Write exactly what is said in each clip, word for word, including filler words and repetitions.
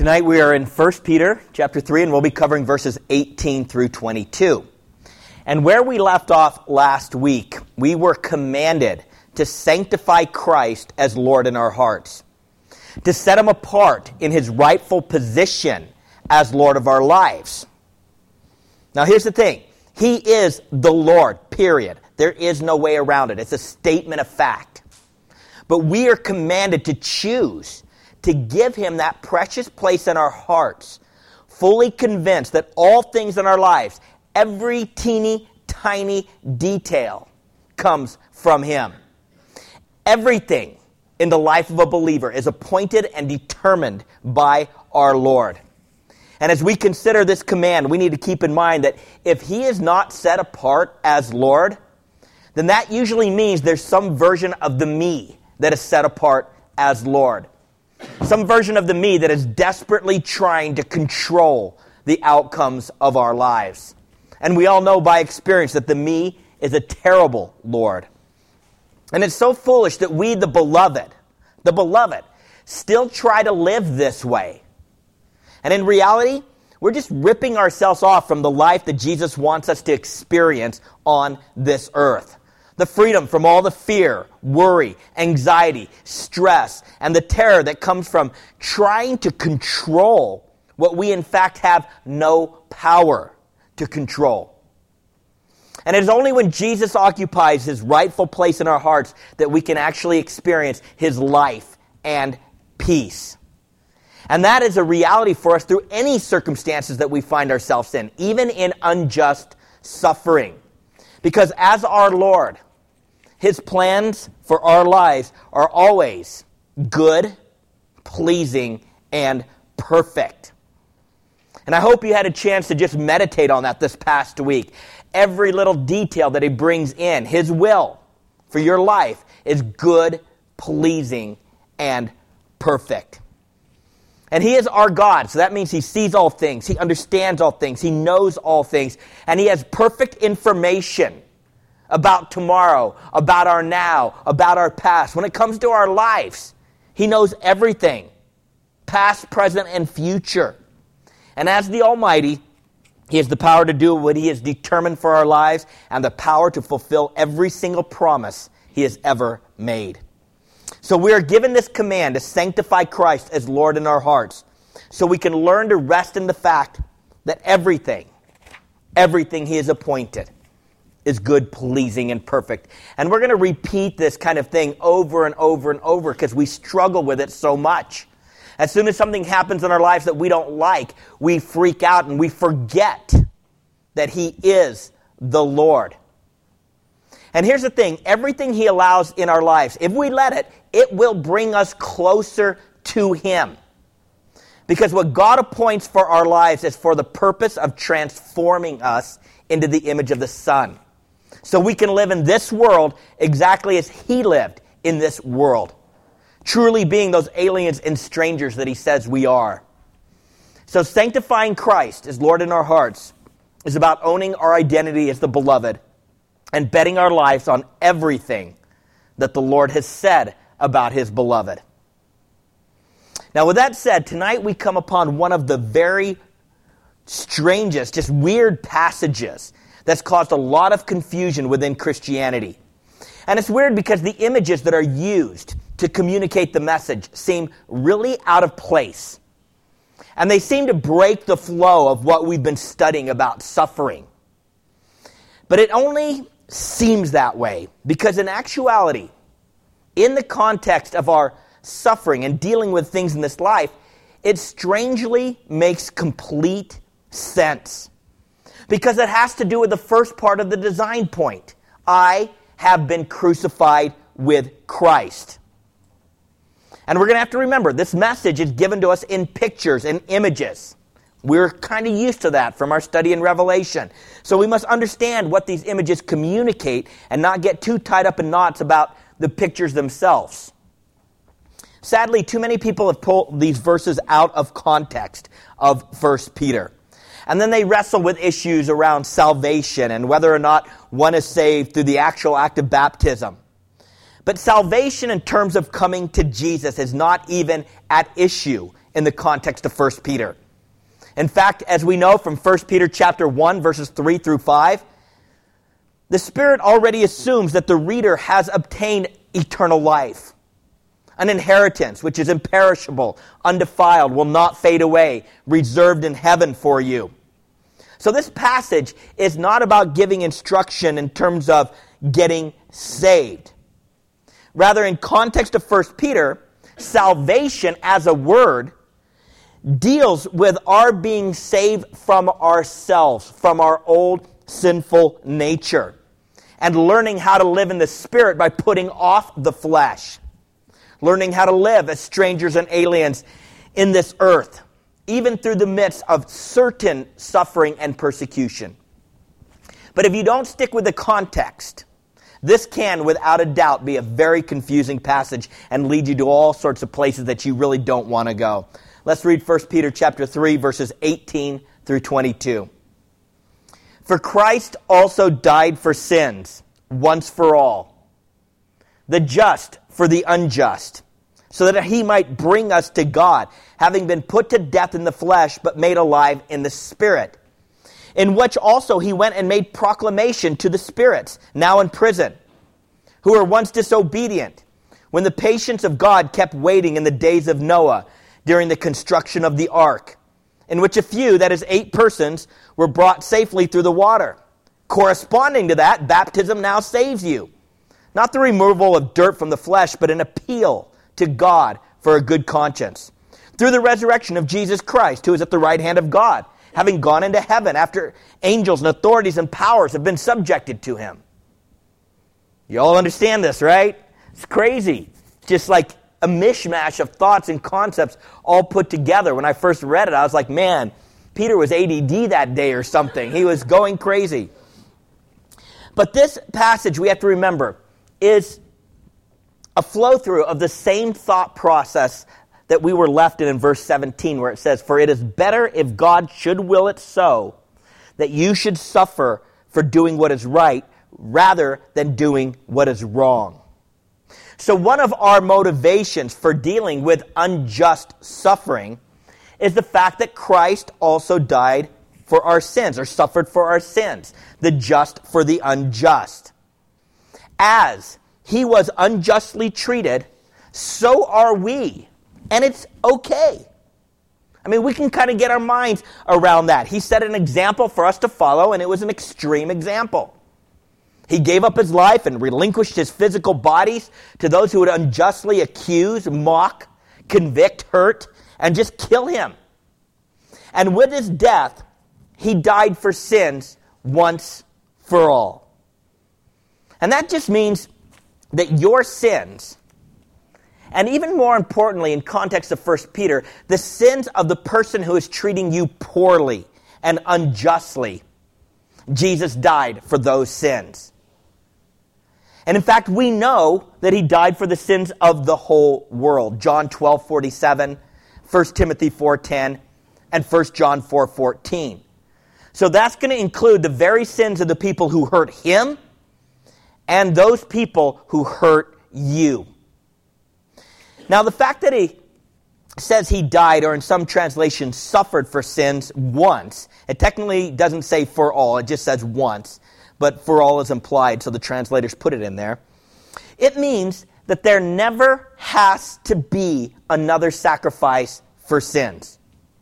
Tonight we are in First Peter chapter three, and we'll be covering verses eighteen through twenty-two. And where we left off last week, we were commanded to sanctify Christ as Lord in our hearts, to set him apart in his rightful position as Lord of our lives. Now here's the thing. He is the Lord, period. There is no way around it. It's a statement of fact. But we are commanded to choose to give him that precious place in our hearts, fully convinced that all things in our lives, every teeny tiny detail, comes from him. Everything in the life of a believer is appointed and determined by our Lord. And as we consider this command, we need to keep in mind that if he is not set apart as Lord, then that usually means there's some version of the me that is set apart as Lord. Some version of the me that is desperately trying to control the outcomes of our lives. And we all know by experience that the me is a terrible Lord. And it's so foolish that we, the beloved, the beloved, still try to live this way. And in reality, we're just ripping ourselves off from the life that Jesus wants us to experience on this earth. The freedom from all the fear, worry, anxiety, stress, and the terror that comes from trying to control what we in fact have no power to control. And it is only when Jesus occupies his rightful place in our hearts that we can actually experience his life and peace. And that is a reality for us through any circumstances that we find ourselves in, even in unjust suffering. Because as our Lord, his plans for our lives are always good, pleasing, and perfect. And I hope you had a chance to just meditate on that this past week. Every little detail that he brings in, his will for your life, is good, pleasing, and perfect. And he is our God, so that means he sees all things, he understands all things, he knows all things, and he has perfect information about tomorrow, about our now, about our past. When it comes to our lives, he knows everything, past, present, and future. And as the Almighty, he has the power to do what he has determined for our lives and the power to fulfill every single promise he has ever made. So we are given this command to sanctify Christ as Lord in our hearts so we can learn to rest in the fact that everything, everything he has appointed is good, pleasing, and perfect. And we're going to repeat this kind of thing over and over and over because we struggle with it so much. As soon as something happens in our lives that we don't like, we freak out and we forget that he is the Lord. And here's the thing, everything he allows in our lives, if we let it, it will bring us closer to him. Because what God appoints for our lives is for the purpose of transforming us into the image of the Son. So we can live in this world exactly as he lived in this world. Truly being those aliens and strangers that he says we are. So sanctifying Christ as Lord in our hearts is about owning our identity as the beloved and betting our lives on everything that the Lord has said about his beloved. Now with that said, tonight we come upon one of the very strangest, just weird passages that's caused a lot of confusion within Christianity. And it's weird because the images that are used to communicate the message seem really out of place. And they seem to break the flow of what we've been studying about suffering. But it only seems that way because in actuality, in the context of our suffering and dealing with things in this life, it strangely makes complete sense. Because it has to do with the first part of the design point. I have been crucified with Christ. And we're going to have to remember, this message is given to us in pictures and images. We're kind of used to that from our study in Revelation. So we must understand what these images communicate and not get too tied up in knots about the pictures themselves. Sadly, too many people have pulled these verses out of context of First Peter. And then they wrestle with issues around salvation and whether or not one is saved through the actual act of baptism. But salvation in terms of coming to Jesus is not even at issue in the context of First Peter. In fact, as we know from First Peter chapter one, verses three through five, the Spirit already assumes that the reader has obtained eternal life, an inheritance which is imperishable, undefiled, will not fade away, reserved in heaven for you. So this passage is not about giving instruction in terms of getting saved. Rather, in context of First Peter, salvation as a word deals with our being saved from ourselves, from our old sinful nature, and learning how to live in the Spirit by putting off the flesh, learning how to live as strangers and aliens in this earth, even through the midst of certain suffering and persecution. But if you don't stick with the context, this can, without a doubt, be a very confusing passage and lead you to all sorts of places that you really don't want to go. Let's read First Peter chapter three, verses eighteen through twenty-two. For Christ also died for sins, once for all, the just for the unjust, so that he might bring us to God, having been put to death in the flesh, but made alive in the Spirit, in which also he went and made proclamation to the spirits, now in prison, who were once disobedient, when the patience of God kept waiting in the days of Noah, during the construction of the ark, in which a few, that is eight persons, were brought safely through the water. Corresponding to that, baptism now saves you. Not the removal of dirt from the flesh, but an appeal to God for a good conscience, through the resurrection of Jesus Christ, who is at the right hand of God, having gone into heaven after angels and authorities and powers have been subjected to him. You all understand this, right? It's crazy. Just like a mishmash of thoughts and concepts all put together. When I first read it, I was like, man, Peter was A D D that day or something. He was going crazy. But this passage, we have to remember, is a flow-through of the same thought process that we were left in in verse seventeen, where it says, for it is better if God should will it so, that you should suffer for doing what is right, rather than doing what is wrong. So one of our motivations for dealing with unjust suffering is the fact that Christ also died for our sins, or suffered for our sins, the just for the unjust. As he was unjustly treated, so are we. And it's okay. I mean, we can kind of get our minds around that. He set an example for us to follow, and it was an extreme example. He gave up his life and relinquished his physical bodies to those who would unjustly accuse, mock, convict, hurt, and just kill him. And with his death, he died for sins once for all. And that just means that your sins, and even more importantly, in context of First Peter, the sins of the person who is treating you poorly and unjustly, Jesus died for those sins. And in fact, we know that he died for the sins of the whole world. John twelve forty-seven, First Timothy four ten, and First John four fourteen. So that's going to include the very sins of the people who hurt him and those people who hurt you. Now, the fact that he says he died, or in some translations suffered for sins once, it technically doesn't say for all, it just says once. But for all is implied, so the translators put it in there. It means that there never has to be another sacrifice for sins.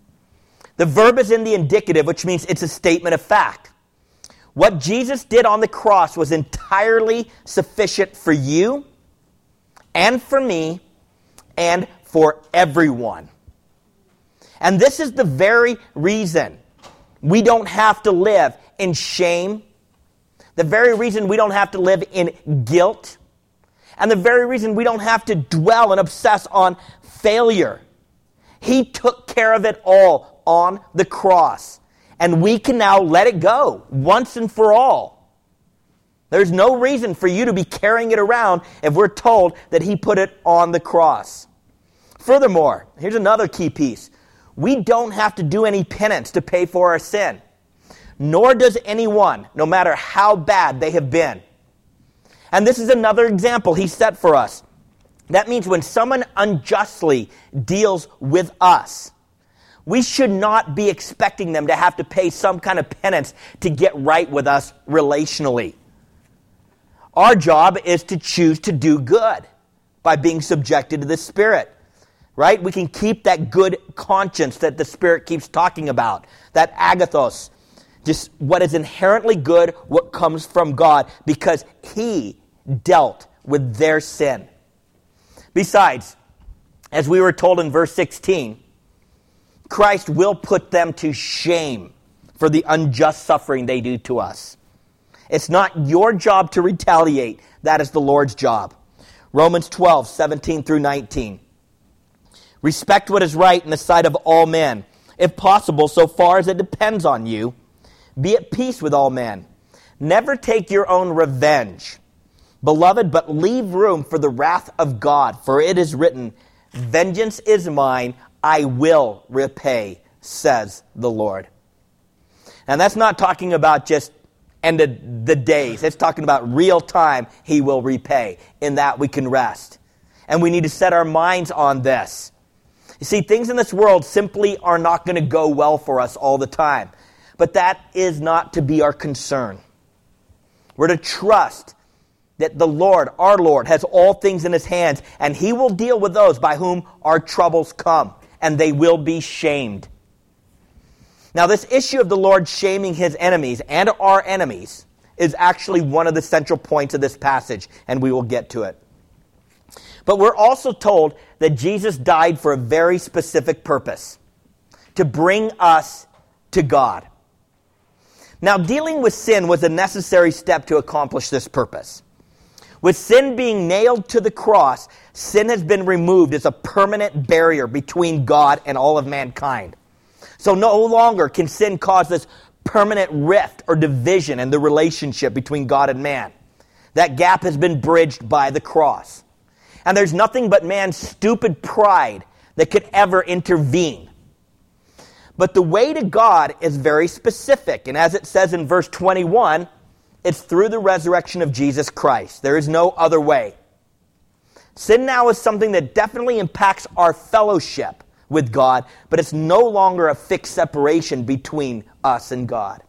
The verb is in the indicative, which means it's a statement of fact. What Jesus did on the cross was entirely sufficient for you and for me and for everyone. And this is the very reason we don't have to live in shame, the very reason we don't have to live in guilt, and the very reason we don't have to dwell and obsess on failure. He took care of it all on the cross, and we can now let it go once and for all. There's no reason for you to be carrying it around if we're told that he put it on the cross. Furthermore, here's another key piece. We don't have to do any penance to pay for our sin. Nor does anyone, no matter how bad they have been. And this is another example he set for us. That means when someone unjustly deals with us, we should not be expecting them to have to pay some kind of penance to get right with us relationally. Our job is to choose to do good by being subjected to the Spirit, right? We can keep that good conscience that the Spirit keeps talking about, that agathos, just what is inherently good, what comes from God, because He dealt with their sin. Besides, as we were told in verse sixteen, Christ will put them to shame for the unjust suffering they do to us. It's not your job to retaliate. That is the Lord's job. Romans twelve, seventeen through nineteen. Respect what is right in the sight of all men, if possible, so far as it depends on you. Be at peace with all men. Never take your own revenge, beloved, but leave room for the wrath of God, for it is written, vengeance is mine, I will repay, says the Lord. And that's not talking about just end of the days. It's talking about real time, He will repay. In that we can rest. And we need to set our minds on this. You see, things in this world simply are not going to go well for us all the time. But that is not to be our concern. We're to trust that the Lord, our Lord, has all things in His hands, and He will deal with those by whom our troubles come, and they will be shamed. Now, this issue of the Lord shaming His enemies and our enemies is actually one of the central points of this passage, and we will get to it. But we're also told that Jesus died for a very specific purpose, to bring us to God. Now, dealing with sin was a necessary step to accomplish this purpose. With sin being nailed to the cross, sin has been removed as a permanent barrier between God and all of mankind. So no longer can sin cause this permanent rift or division in the relationship between God and man. That gap has been bridged by the cross. And there's nothing but man's stupid pride that could ever intervene. But the way to God is very specific. And as it says in verse twenty-one, it's through the resurrection of Jesus Christ. There is no other way. Sin now is something that definitely impacts our fellowship with God, but it's no longer a fixed separation between us and God.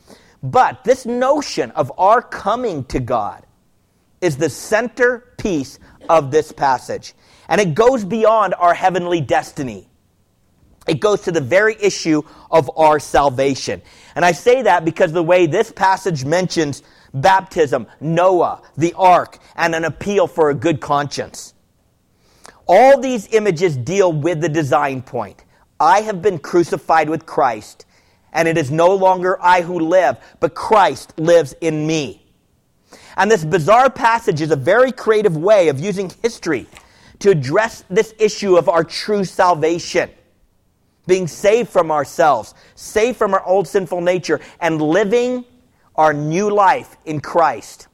But this notion of our coming to God is the centerpiece of this passage. And it goes beyond our heavenly destiny. It goes to the very issue of our salvation. And I say that because the way this passage mentions baptism, Noah, the ark, and an appeal for a good conscience. All these images deal with the design point. I have been crucified with Christ, and it is no longer I who live, but Christ lives in me. And this bizarre passage is a very creative way of using history to address this issue of our true salvation. Being saved from ourselves, saved from our old sinful nature, and living our new life in Christ.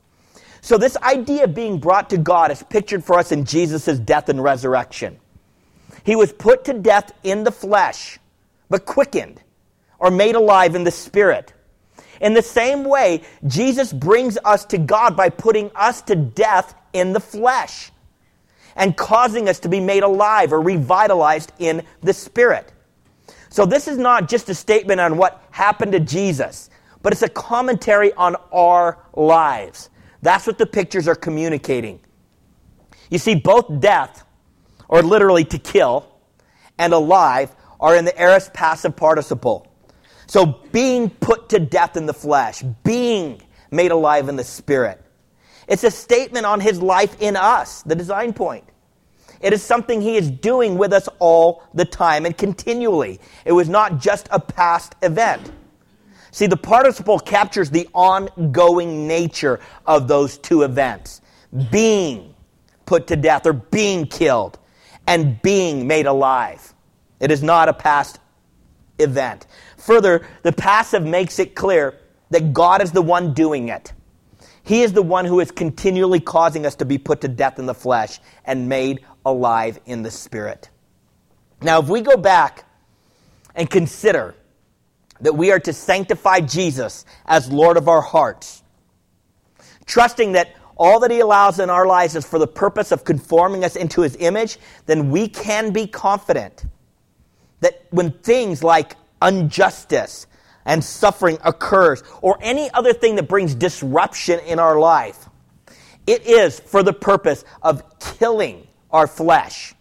So this idea of being brought to God is pictured for us in Jesus' death and resurrection. He was put to death in the flesh, but quickened, or made alive in the Spirit. In the same way, Jesus brings us to God by putting us to death in the flesh and causing us to be made alive or revitalized in the Spirit. So this is not just a statement on what happened to Jesus, but it's a commentary on our lives. That's what the pictures are communicating. You see, both death, or literally to kill, and alive are in the aorist passive participle. So being put to death in the flesh, being made alive in the Spirit. It's a statement on His life in us, the design point. It is something He is doing with us all the time and continually. It was not just a past event. See, the participle captures the ongoing nature of those two events. Being put to death or being killed and being made alive. It is not a past event. Further, the passive makes it clear that God is the one doing it. He is the one who is continually causing us to be put to death in the flesh and made alive in the Spirit. Now, if we go back and consider that we are to sanctify Jesus as Lord of our hearts, trusting that all that he allows in our lives is for the purpose of conforming us into his image, then we can be confident that when things like injustice and suffering occurs, or any other thing that brings disruption in our life, it is for the purpose of killing our flesh,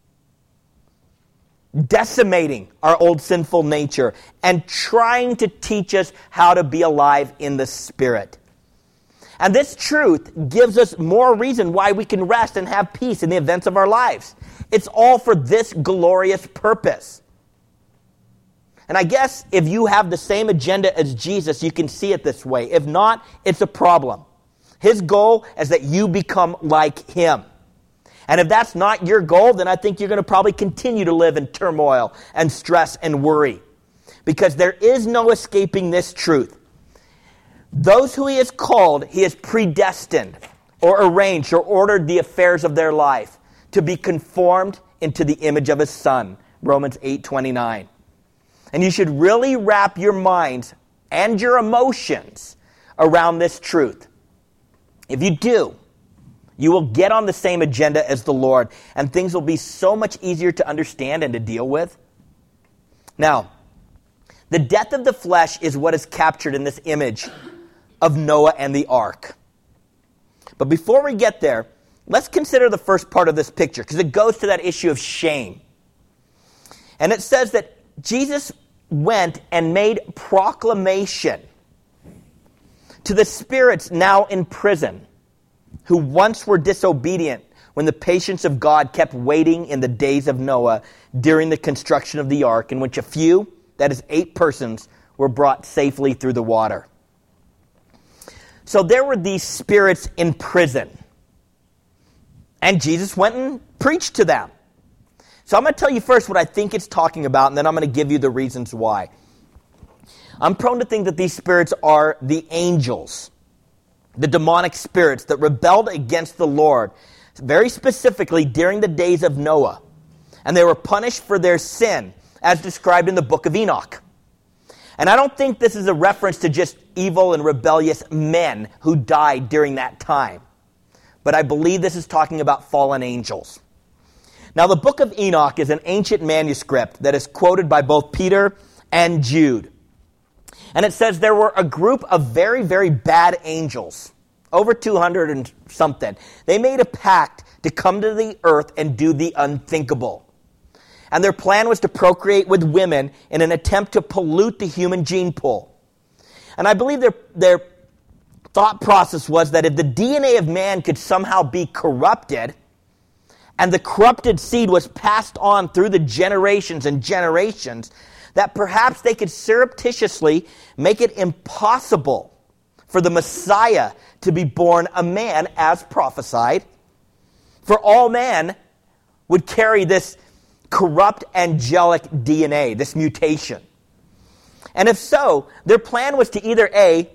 decimating our old sinful nature, and trying to teach us how to be alive in the Spirit. And this truth gives us more reason why we can rest and have peace in the events of our lives. It's all for this glorious purpose. And I guess if you have the same agenda as Jesus, you can see it this way. If not, it's a problem. His goal is that you become like him. And if that's not your goal, then I think you're going to probably continue to live in turmoil and stress and worry. Because there is no escaping this truth. Those who he has called, he has predestined or arranged or ordered the affairs of their life to be conformed into the image of his Son. Romans eight twenty-nine. And you should really wrap your minds and your emotions around this truth. If you do, you will get on the same agenda as the Lord, and things will be so much easier to understand and to deal with. Now, the death of the flesh is what is captured in this image of Noah and the ark. But before we get there, let's consider the first part of this picture, because it goes to that issue of shame. And it says that Jesus went and made proclamation to the spirits now in prison, who once were disobedient when the patience of God kept waiting in the days of Noah during the construction of the ark, in which a few, that is eight persons, were brought safely through the water. So there were these spirits in prison, and Jesus went and preached to them. So I'm going to tell you first what I think it's talking about, and then I'm going to give you the reasons why. I'm prone to think that these spirits are the angels, the demonic spirits that rebelled against the Lord, very specifically during the days of Noah. And they were punished for their sin, as described in the book of Enoch. And I don't think this is a reference to just evil and rebellious men who died during that time. But I believe this is talking about fallen angels. Now, the book of Enoch is an ancient manuscript that is quoted by both Peter and Jude. And it says there were a group of very, very bad angels, over two hundred and something. They made a pact to come to the earth and do the unthinkable. And their plan was to procreate with women in an attempt to pollute the human gene pool. And I believe their, their thought process was that if the D N A of man could somehow be corrupted, and the corrupted seed was passed on through the generations and generations, that perhaps they could surreptitiously make it impossible for the Messiah to be born a man as prophesied. For all men would carry this corrupt angelic D N A, this mutation. And if so, their plan was to either A,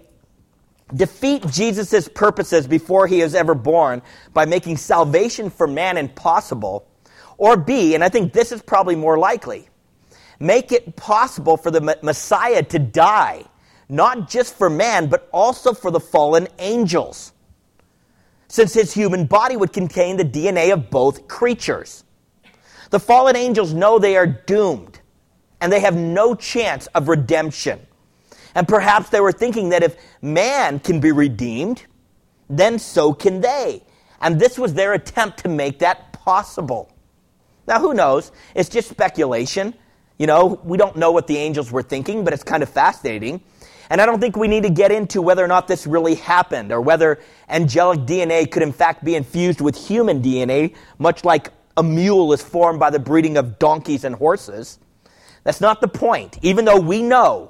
defeat Jesus' purposes before he is ever born by making salvation for man impossible, or B, and I think this is probably more likely, make it possible for the Messiah to die, not just for man, but also for the fallen angels, since his human body would contain the D N A of both creatures. The fallen angels know they are doomed, and they have no chance of redemption. And perhaps they were thinking that if man can be redeemed, then so can they. And this was their attempt to make that possible. Now, who knows? It's just speculation. You know, we don't know what the angels were thinking, but it's kind of fascinating. And I don't think we need to get into whether or not this really happened, or whether angelic D N A could in fact be infused with human D N A, much like a mule is formed by the breeding of donkeys and horses. That's not the point. Even though we know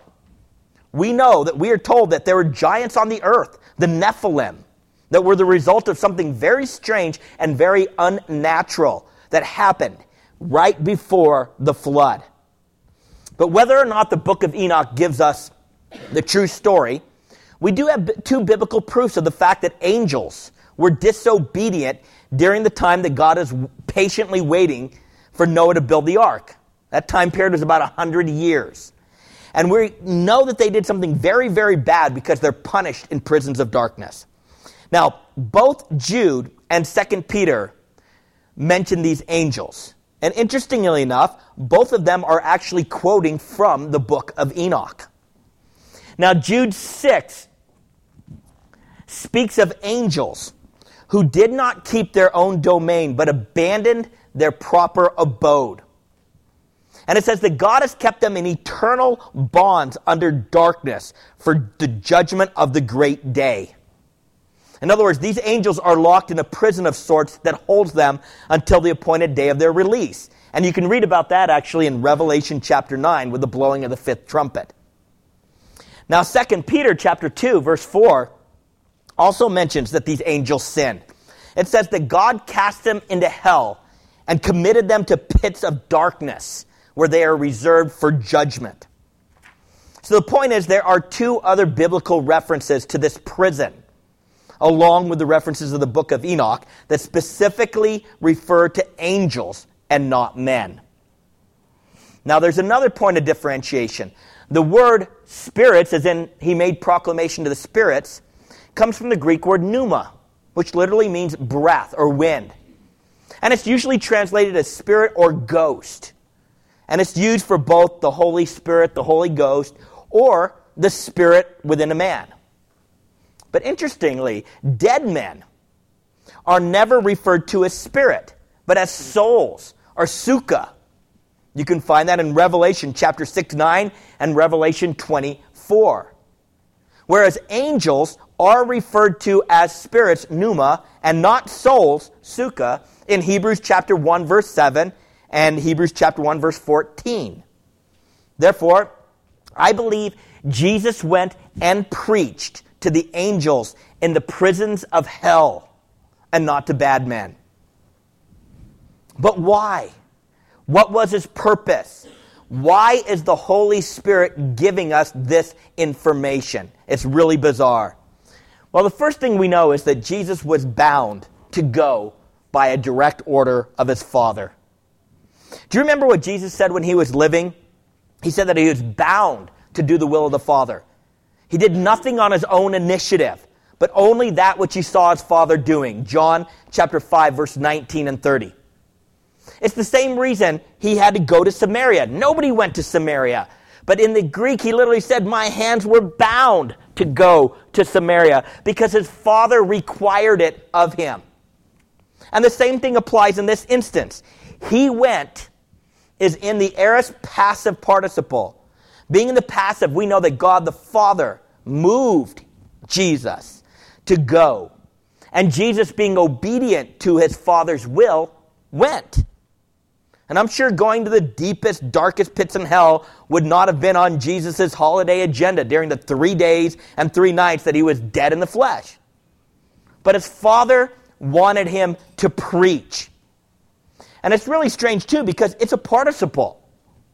We know that we are told that there were giants on the earth, the Nephilim, that were the result of something very strange and very unnatural that happened right before the flood. But whether or not the book of Enoch gives us the true story, we do have two biblical proofs of the fact that angels were disobedient during the time that God is patiently waiting for Noah to build the ark. That time period was about one hundred years. And we know that they did something very, very bad because they're punished in prisons of darkness. Now, both Jude and Second Peter mention these angels. And interestingly enough, both of them are actually quoting from the book of Enoch. Now, Jude six speaks of angels who did not keep their own domain, but abandoned their proper abode. And it says that God has kept them in eternal bonds under darkness for the judgment of the great day. In other words, these angels are locked in a prison of sorts that holds them until the appointed day of their release. And you can read about that actually in Revelation chapter nine with the blowing of the fifth trumpet. Now, Second Peter chapter two, verse four, also mentions that these angels sinned. It says that God cast them into hell and committed them to pits of darkness, where they are reserved for judgment. So the point is, there are two other biblical references to this prison, along with the references of the book of Enoch, that specifically refer to angels and not men. Now there's another point of differentiation. The word spirits, as in he made proclamation to the spirits, comes from the Greek word pneuma, which literally means breath or wind. And it's usually translated as spirit or ghost. And it's used for both the Holy Spirit, the Holy Ghost, or the spirit within a man. But interestingly, dead men are never referred to as spirit, but as souls, or sukkah. You can find that in Revelation chapter six, nine, and Revelation twenty-four. Whereas angels are referred to as spirits, pneuma, and not souls, sukkah, in Hebrews chapter one, verse seven, and Hebrews chapter one, verse fourteen. Therefore, I believe Jesus went and preached to the angels in the prisons of hell and not to bad men. But why? What was his purpose? Why is the Holy Spirit giving us this information? It's really bizarre. Well, the first thing we know is that Jesus was bound to go by a direct order of his Father. Do you remember what Jesus said when he was living? He said that he was bound to do the will of the Father. He did nothing on his own initiative, but only that which he saw his Father doing. John chapter five, verse nineteen and thirty. It's the same reason he had to go to Samaria. Nobody went to Samaria. But in the Greek, he literally said, my hands were bound to go to Samaria because his Father required it of him. And the same thing applies in this instance. He went is in the aorist passive participle. Being in the passive, we know that God the Father moved Jesus to go. And Jesus, being obedient to his Father's will, went. And I'm sure going to the deepest, darkest pits in hell would not have been on Jesus' holiday agenda during the three days and three nights that he was dead in the flesh. But his Father wanted him to preach. And it's really strange too, because it's a participle.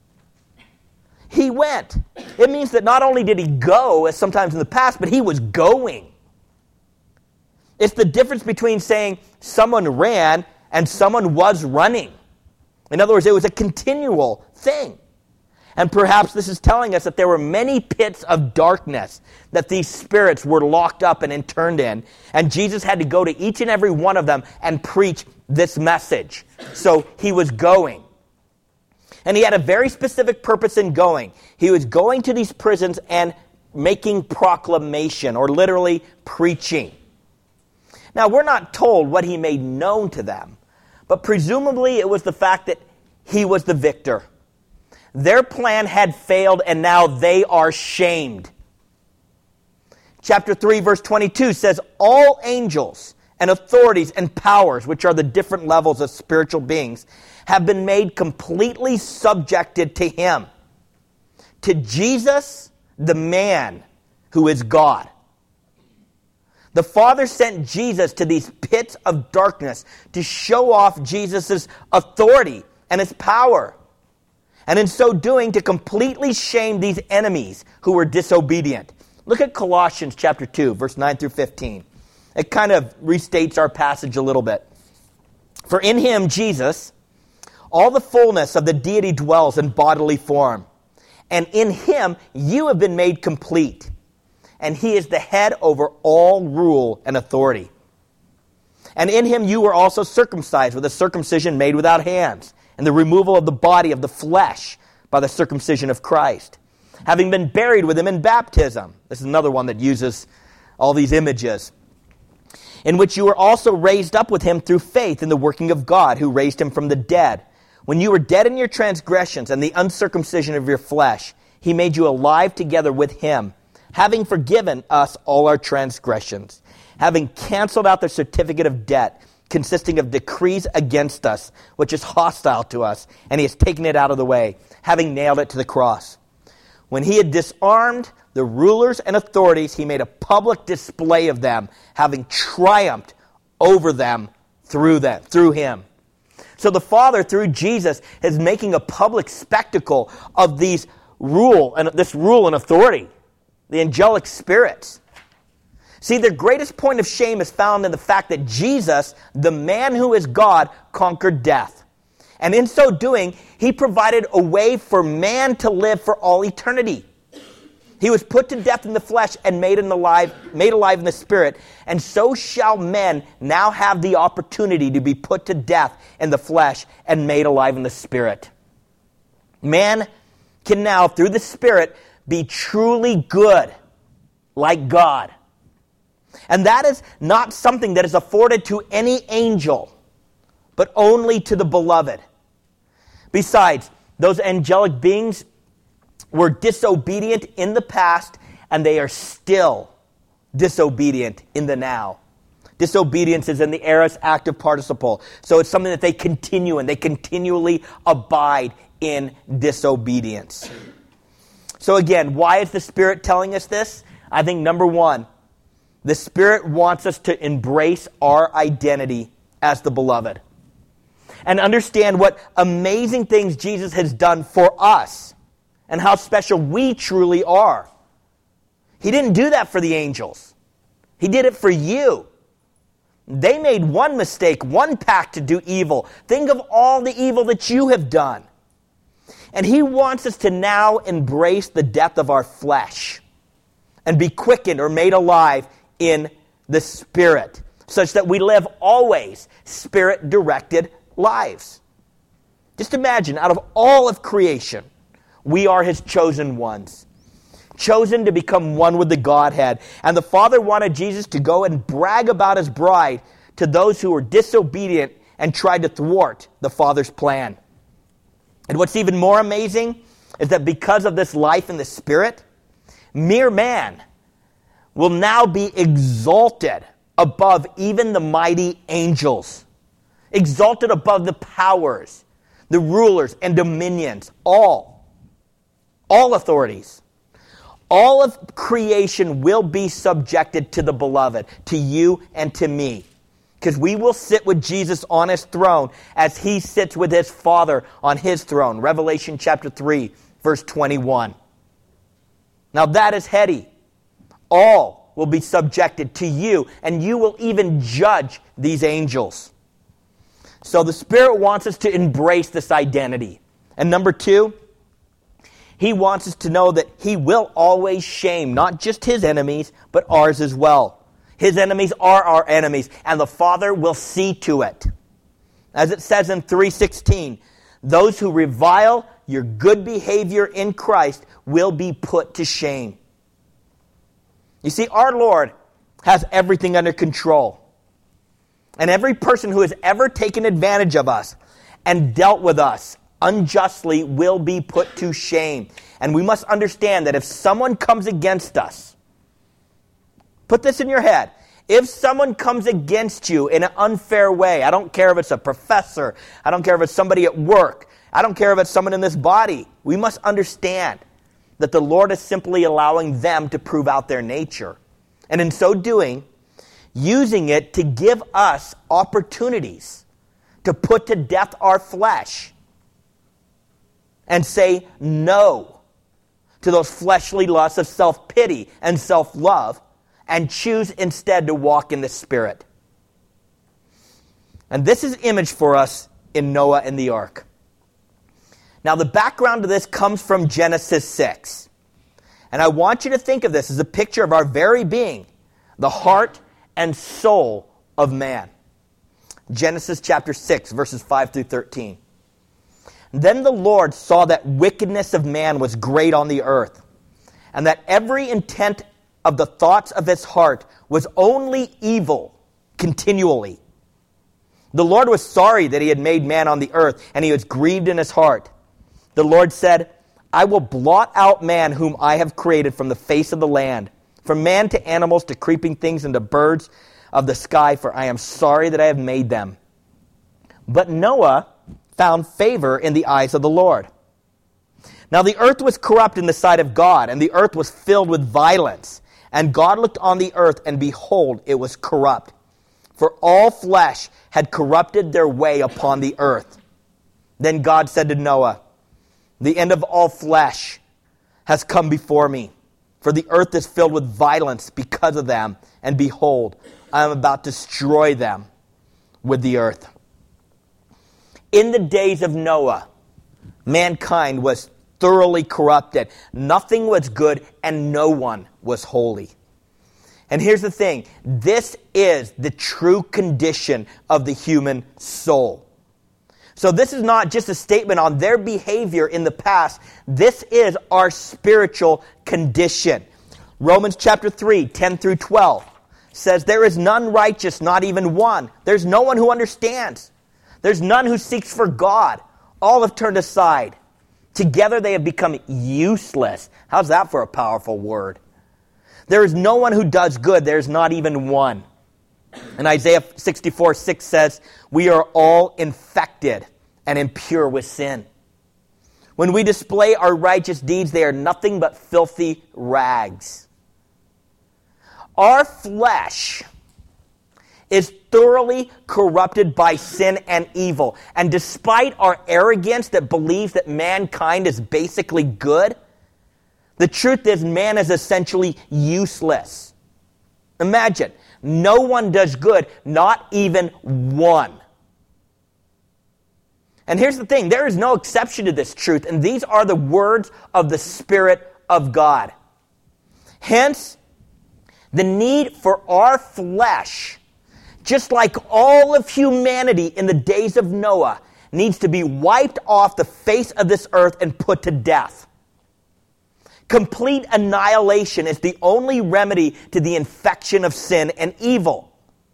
He went. It means that not only did he go, as sometimes in the past, but he was going. It's the difference between saying someone ran and someone was running. In other words, it was a continual thing. And perhaps this is telling us that there were many pits of darkness that these spirits were locked up and interned in. And Jesus had to go to each and every one of them and preach this message. So he was going. And he had a very specific purpose in going. He was going to these prisons and making proclamation, or literally preaching. Now, we're not told what he made known to them, but presumably it was the fact that he was the victor. Their plan had failed, and now they are shamed. Chapter three, verse twenty-two says, all angels and authorities and powers, which are the different levels of spiritual beings, have been made completely subjected to him. To Jesus, the man who is God. The Father sent Jesus to these pits of darkness to show off Jesus' authority and his power. And in so doing, to completely shame these enemies who were disobedient. Look at Colossians chapter two, verse nine through fifteen. It kind of restates our passage a little bit. For in him, Jesus, all the fullness of the deity dwells in bodily form. And in him, you have been made complete. and he is the head over all rule and authority. And in him you were also circumcised with a circumcision made without hands, and the removal of the body of the flesh by the circumcision of Christ, having been buried with him in baptism. This is another one that uses all these images. In which you were also raised up with him through faith in the working of God, who raised him from the dead. When you were dead in your transgressions and the uncircumcision of your flesh, he made you alive together with him, having forgiven us all our transgressions, having canceled out the certificate of debt, consisting of decrees against us, which is hostile to us, and he has taken it out of the way, having nailed it to the cross. When he had disarmed the rulers and authorities, he made a public display of them, having triumphed over them through them, through him. So the Father, through Jesus, is making a public spectacle of these rule and this rule and authority, the angelic spirits. See, the greatest point of shame is found in the fact that Jesus, the man who is God, conquered death. And in so doing, he provided a way for man to live for all eternity. He was put to death in the flesh and made alive, made alive in the spirit. And so shall men now have the opportunity to be put to death in the flesh and made alive in the spirit. Man can now, through the Spirit, be truly good, like God. And that is not something that is afforded to any angel, but only to the beloved. Besides, those angelic beings were disobedient in the past, and they are still disobedient in the now. Disobedience is in the aorist active participle. So it's something that they continue in. They continually abide in disobedience. So again, why is the Spirit telling us this? I think number one, the Spirit wants us to embrace our identity as the beloved and understand what amazing things Jesus has done for us and how special we truly are. He didn't do that for the angels. He did it for you. They made one mistake, one pact to do evil. Think of all the evil that you have done. And he wants us to now embrace the death of our flesh and be quickened or made alive in the Spirit, such that we live always Spirit-directed lives. Just imagine, out of all of creation, we are his chosen ones, chosen to become one with the Godhead. And the Father wanted Jesus to go and brag about his bride to those who were disobedient and tried to thwart the Father's plan. And what's even more amazing is that because of this life in the Spirit, mere man will now be exalted above even the mighty angels, exalted above the powers, the rulers and dominions, all, all authorities. All of creation will be subjected to the beloved, to you and to me. Because we will sit with Jesus on his throne as he sits with his Father on his throne. Revelation chapter three, verse twenty-one. Now that is heady. All will be subjected to you, and you will even judge these angels. So the Spirit wants us to embrace this identity. And number two, he wants us to know that he will always shame not just his enemies, but ours as well. His enemies are our enemies, and the Father will see to it. As it says in three sixteen, those who revile your good behavior in Christ will be put to shame. You see, our Lord has everything under control. And every person who has ever taken advantage of us and dealt with us unjustly will be put to shame. And we must understand that if someone comes against us, put this in your head. If someone comes against you in an unfair way, I don't care if it's a professor, I don't care if it's somebody at work, I don't care if it's someone in this body, we must understand that the Lord is simply allowing them to prove out their nature. And in so doing, using it to give us opportunities to put to death our flesh and say no to those fleshly lusts of self-pity and self-love, and choose instead to walk in the Spirit. And this is image for us in Noah and the ark. Now the background to this comes from Genesis six. And I want you to think of this as a picture of our very being, the heart and soul of man. Genesis chapter six, verses five through thirteen. Then the Lord saw that wickedness of man was great on the earth, and that every intent of the thoughts of his heart was only evil continually. The Lord was sorry that he had made man on the earth, and he was grieved in his heart. The Lord said, I will blot out man whom I have created from the face of the land, from man to animals to creeping things and to birds of the sky, for I am sorry that I have made them. But Noah found favor in the eyes of the Lord. Now the earth was corrupt in the sight of God, and the earth was filled with violence. And God looked on the earth, and behold, it was corrupt. For all flesh had corrupted their way upon the earth. Then God said to Noah, the end of all flesh has come before me, for the earth is filled with violence because of them, and behold, I am about to destroy them with the earth. In the days of Noah, mankind was thoroughly corrupted. Nothing was good, and no one was holy. And here's the thing, this is the true condition of the human soul. So this is not just a statement on their behavior in the past. This is our spiritual condition. Romans chapter three, ten through twelve says, there is none righteous, not even one. There's no one who understands. There's none who seeks for God. All have turned aside. Together they have become useless. How's that for a powerful word? There is no one who does good. There is not even one. And Isaiah sixty-four six says, we are all infected and impure with sin. When we display our righteous deeds, they are nothing but filthy rags. Our flesh is thoroughly corrupted by sin and evil. And despite our arrogance that believes that mankind is basically good, the truth is man is essentially useless. Imagine, no one does good, not even one. And here's the thing, there is no exception to this truth, and these are the words of the Spirit of God. Hence, the need for our flesh, just like all of humanity in the days of Noah, needs to be wiped off the face of this earth and put to death. Complete annihilation is the only remedy to the infection of sin and evil.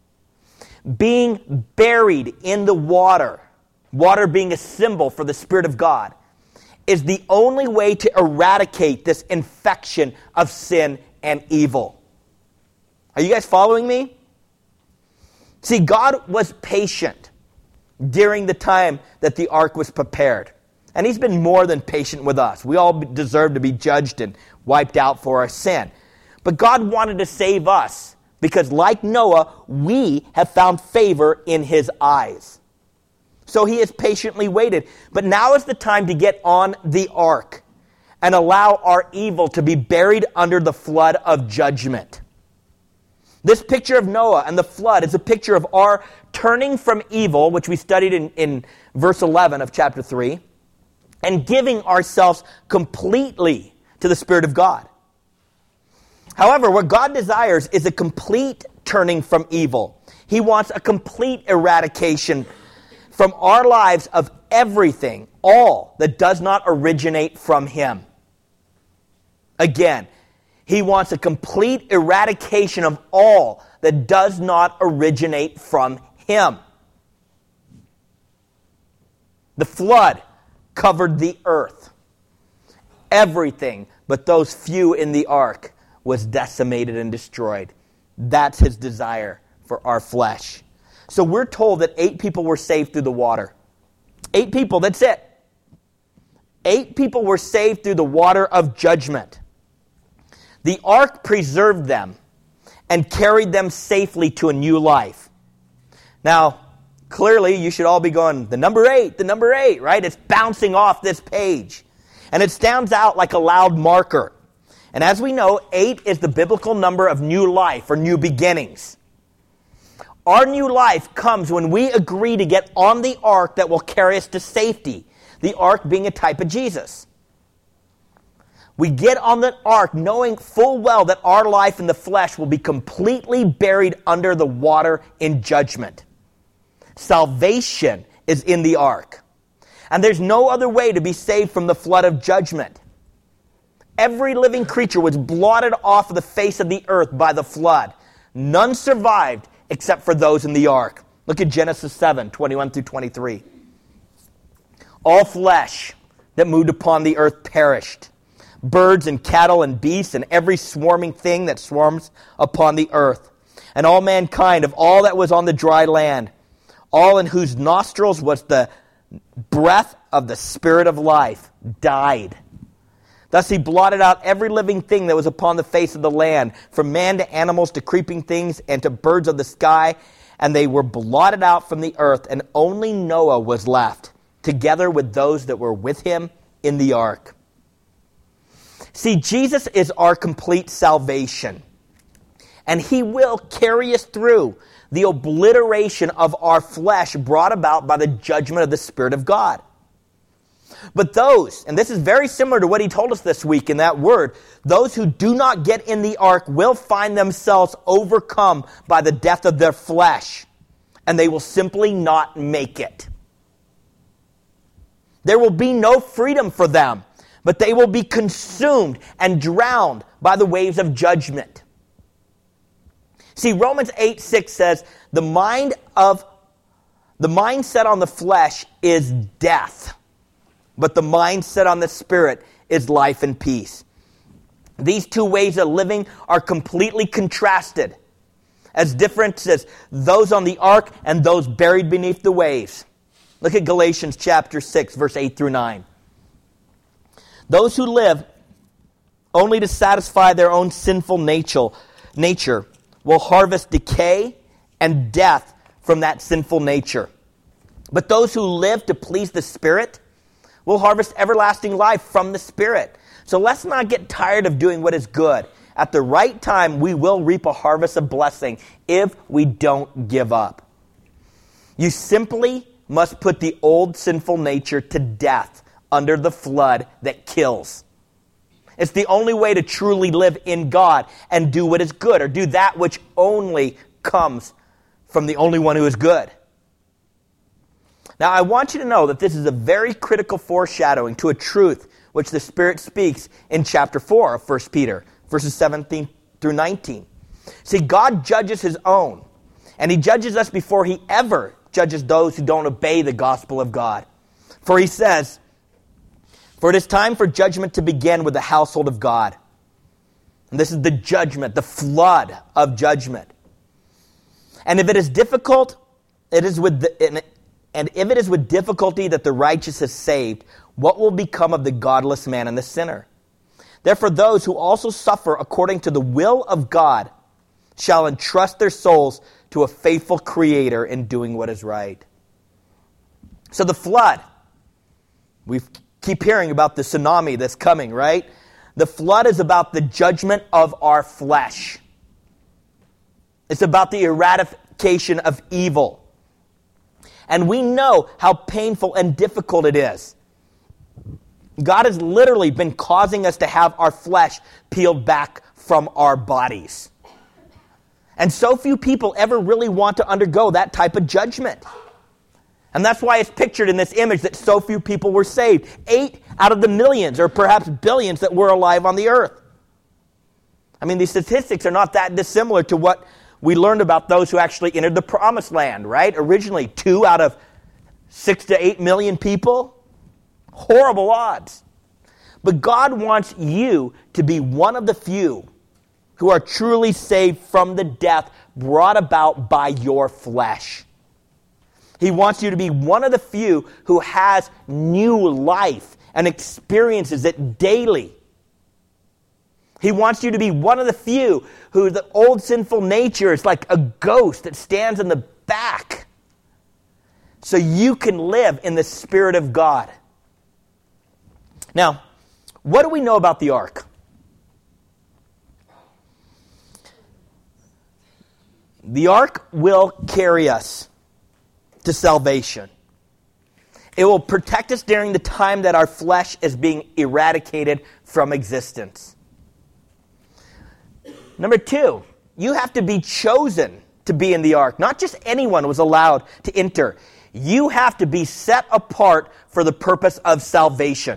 Being buried in the water, water being a symbol for the Spirit of God, is the only way to eradicate this infection of sin and evil. Are you guys following me? See, God was patient during the time that the ark was prepared. And he's been more than patient with us. We all deserve to be judged and wiped out for our sin. But God wanted to save us because, like Noah, we have found favor in his eyes. So he has patiently waited. But now is the time to get on the ark and allow our evil to be buried under the flood of judgment. This picture of Noah and the flood is a picture of our turning from evil, which we studied in, in verse eleven of chapter three, and giving ourselves completely to the Spirit of God. However, what God desires is a complete turning from evil. He wants a complete eradication from our lives of everything, all that does not originate from Him. Again, He wants a complete eradication of all that does not originate from Him. The flood covered the earth. Everything but those few in the ark was decimated and destroyed. That's His desire for our flesh. So we're told that eight people were saved through the water. Eight people, that's it. Eight people were saved through the water of judgment. The ark preserved them and carried them safely to a new life. Now, clearly, you should all be going, the number eight, the number eight, right? It's bouncing off this page. And it stands out like a loud marker. And as we know, eight is the biblical number of new life or new beginnings. Our new life comes when we agree to get on the ark that will carry us to safety. The ark being a type of Jesus. We get on the ark knowing full well that our life in the flesh will be completely buried under the water in judgment. Salvation is in the ark. And there's no other way to be saved from the flood of judgment. Every living creature was blotted off of the face of the earth by the flood. None survived except for those in the ark. Look at Genesis seven, twenty-one through twenty-three. All flesh that moved upon the earth perished. Birds and cattle and beasts and every swarming thing that swarms upon the earth. And all mankind of all that was on the dry land. All in whose nostrils was the breath of the Spirit of life, died. Thus he blotted out every living thing that was upon the face of the land, from man to animals to creeping things and to birds of the sky, and they were blotted out from the earth, and only Noah was left, together with those that were with him in the ark. See, Jesus is our complete salvation, and he will carry us through the obliteration of our flesh brought about by the judgment of the Spirit of God. But those, and this is very similar to what he told us this week in that word, those who do not get in the ark will find themselves overcome by the death of their flesh, and they will simply not make it. There will be no freedom for them, but they will be consumed and drowned by the waves of judgment. See, Romans eight six says, the mind of the mind set on the flesh is death, but the mind set on the Spirit is life and peace. These two ways of living are completely contrasted, as different as those on the ark and those buried beneath the waves. Look at Galatians chapter six, verse eight through nine. Those who live only to satisfy their own sinful nature, nature will harvest decay and death from that sinful nature. But those who live to please the Spirit will harvest everlasting life from the Spirit. So let's not get tired of doing what is good. At the right time, we will reap a harvest of blessing if we don't give up. You simply must put the old sinful nature to death under the flood that kills. It's the only way to truly live in God and do what is good, or do that which only comes from the only one who is good. Now, I want you to know that this is a very critical foreshadowing to a truth which the Spirit speaks in chapter four of First Peter, verses seventeen through nineteen. See, God judges his own, and he judges us before he ever judges those who don't obey the gospel of God. For he says, "For it is time for judgment to begin with the household of God." And this is the judgment, the flood of judgment. And if it is difficult, it is with the, and if it is with difficulty that the righteous is saved, what will become of the godless man and the sinner? Therefore, those who also suffer according to the will of God shall entrust their souls to a faithful Creator in doing what is right. So the flood, we keep hearing about the tsunami that's coming, right? The flood is about the judgment of our flesh. It's about the eradication of evil. And we know how painful and difficult it is. God has literally been causing us to have our flesh peeled back from our bodies. And so few people ever really want to undergo that type of judgment. And that's why it's pictured in this image that so few people were saved. Eight out of the millions, or perhaps billions, that were alive on the earth. I mean, these statistics are not that dissimilar to what we learned about those who actually entered the promised land, right? Originally, two out of six to eight million people. Horrible odds. But God wants you to be one of the few who are truly saved from the death brought about by your flesh. He wants you to be one of the few who has new life and experiences it daily. He wants you to be one of the few who the old sinful nature is like a ghost that stands in the back, so you can live in the Spirit of God. Now, what do we know about the ark? The ark will carry us to salvation. It will protect us during the time that our flesh is being eradicated from existence. Number two, you have to be chosen to be in the ark. Not just anyone was allowed to enter. You have to be set apart for the purpose of salvation.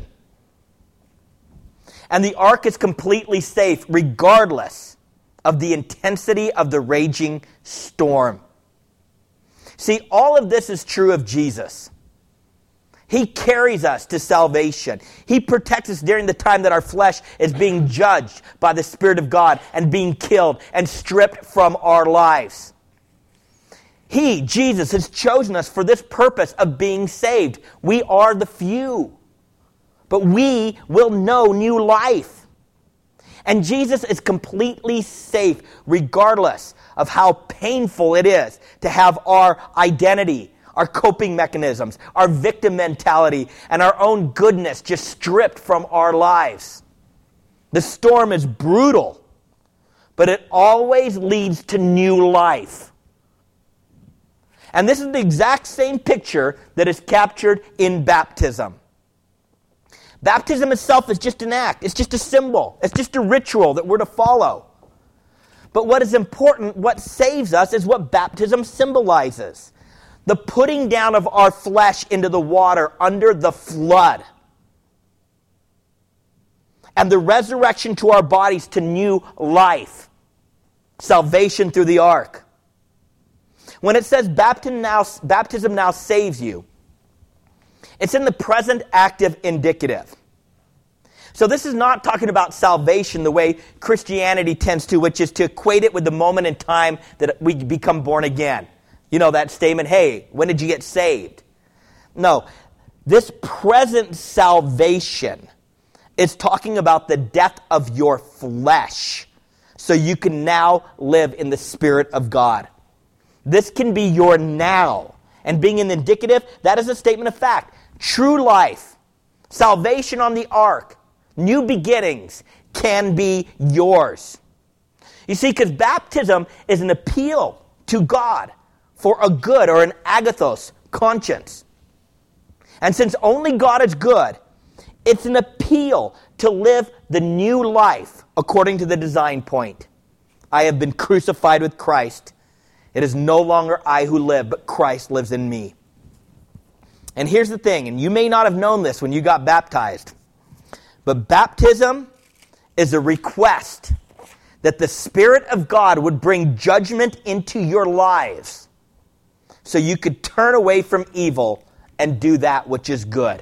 And the ark is completely safe regardless of the intensity of the raging storm. See, all of this is true of Jesus. He carries us to salvation. He protects us during the time that our flesh is being judged by the Spirit of God and being killed and stripped from our lives. He, Jesus, has chosen us for this purpose of being saved. We are the few, but we will know new life. And Jesus is completely safe regardless of how painful it is to have our identity, our coping mechanisms, our victim mentality, and our own goodness just stripped from our lives. The storm is brutal, but it always leads to new life. And this is the exact same picture that is captured in baptism. Baptism itself is just an act. It's just a symbol. It's just a ritual that we're to follow. But what is important, what saves us, is what baptism symbolizes. The putting down of our flesh into the water under the flood. And the resurrection to our bodies to new life. Salvation through the ark. When it says baptism now, baptism now saves you, it's in the present active indicative. So this is not talking about salvation the way Christianity tends to, which is to equate it with the moment in time that we become born again. You know that statement, hey, when did you get saved? No, this present salvation is talking about the death of your flesh, so you can now live in the Spirit of God. This can be your now. And being in the indicative, that is a statement of fact. True life, salvation on the ark, new beginnings can be yours. You see, because baptism is an appeal to God for a good or an agathos conscience. And since only God is good, it's an appeal to live the new life according to the design point. I have been crucified with Christ. It is no longer I who live, but Christ lives in me. And here's the thing, and you may not have known this when you got baptized, but baptism is a request that the Spirit of God would bring judgment into your lives so you could turn away from evil and do that which is good.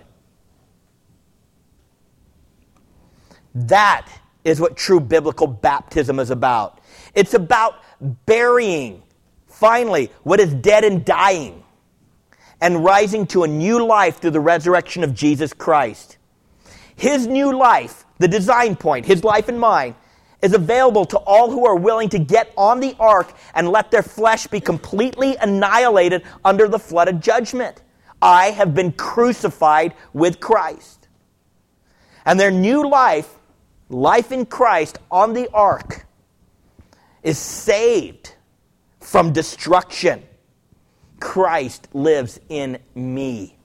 That is what true biblical baptism is about. It's about burying, finally, what is dead and dying, and rising to a new life through the resurrection of Jesus Christ. His new life, the design point, his life and mine, is available to all who are willing to get on the ark and let their flesh be completely annihilated under the flood of judgment. I have been crucified with Christ. And their new life, life in Christ on the ark, is saved from destruction. Christ lives in me.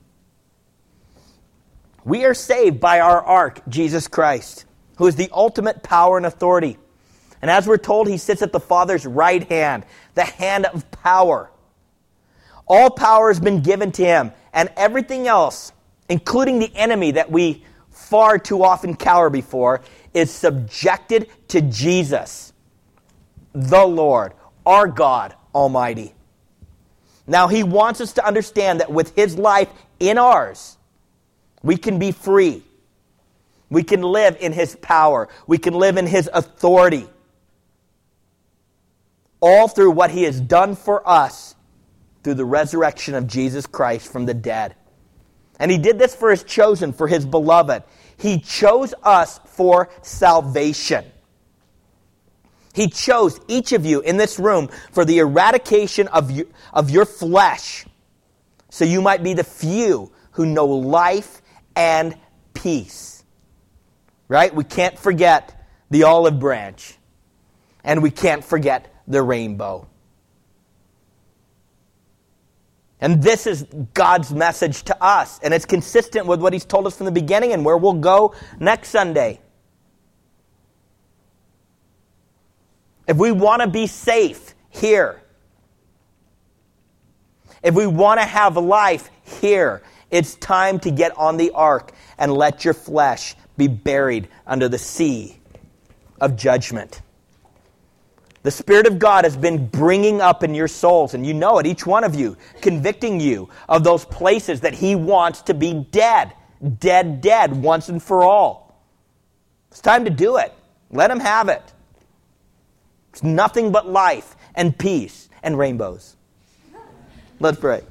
We are saved by our ark, Jesus Christ, who is the ultimate power and authority. And as we're told, he sits at the Father's right hand, the hand of power. All power has been given to him, and everything else, including the enemy that we far too often cower before, is subjected to Jesus, the Lord, our God Almighty. Now, he wants us to understand that with his life in ours, we can be free. We can live in his power. We can live in his authority. All through what he has done for us through the resurrection of Jesus Christ from the dead. And he did this for his chosen, for his beloved. He chose us for salvation. He chose each of you in this room for the eradication of, you, of your flesh, so you might be the few who know life and peace. Right? We can't forget the olive branch, and we can't forget the rainbow. And this is God's message to us. And it's consistent with what he's told us from the beginning and where we'll go next Sunday. If we want to be safe here, if we want to have life here, it's time to get on the ark and let your flesh be buried under the sea of judgment. The Spirit of God has been bringing up in your souls, and you know it, each one of you, convicting you of those places that he wants to be dead. Dead, dead, once and for all. It's time to do it. Let him have it. It's nothing but life and peace and rainbows. Let's pray.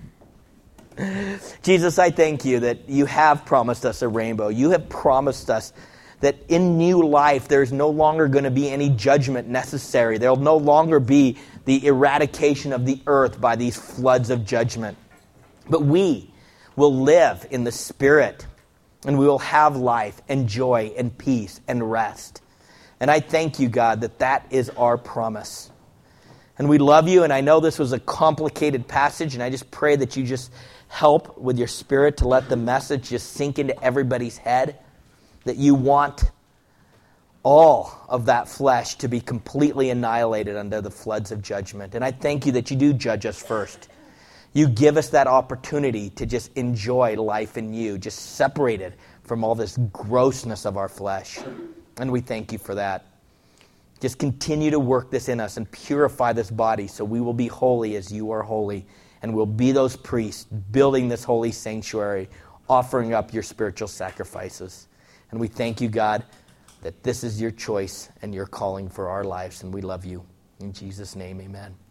Jesus, I thank you that you have promised us a rainbow. You have promised us that in new life there's no longer going to be any judgment necessary. There will no longer be the eradication of the earth by these floods of judgment. But we will live in the Spirit, and we will have life and joy and peace and rest. And I thank you, God, that that is our promise. And we love you, and I know this was a complicated passage, and I just pray that you just help with your Spirit to let the message just sink into everybody's head, that you want all of that flesh to be completely annihilated under the floods of judgment. And I thank you that you do judge us first. You give us that opportunity to just enjoy life in you, just separated from all this grossness of our flesh. And we thank you for that. Just continue to work this in us and purify this body so we will be holy as you are holy. And we'll be those priests building this holy sanctuary, offering up your spiritual sacrifices. And we thank you, God, that this is your choice and your calling for our lives. And we love you. In Jesus' name, amen.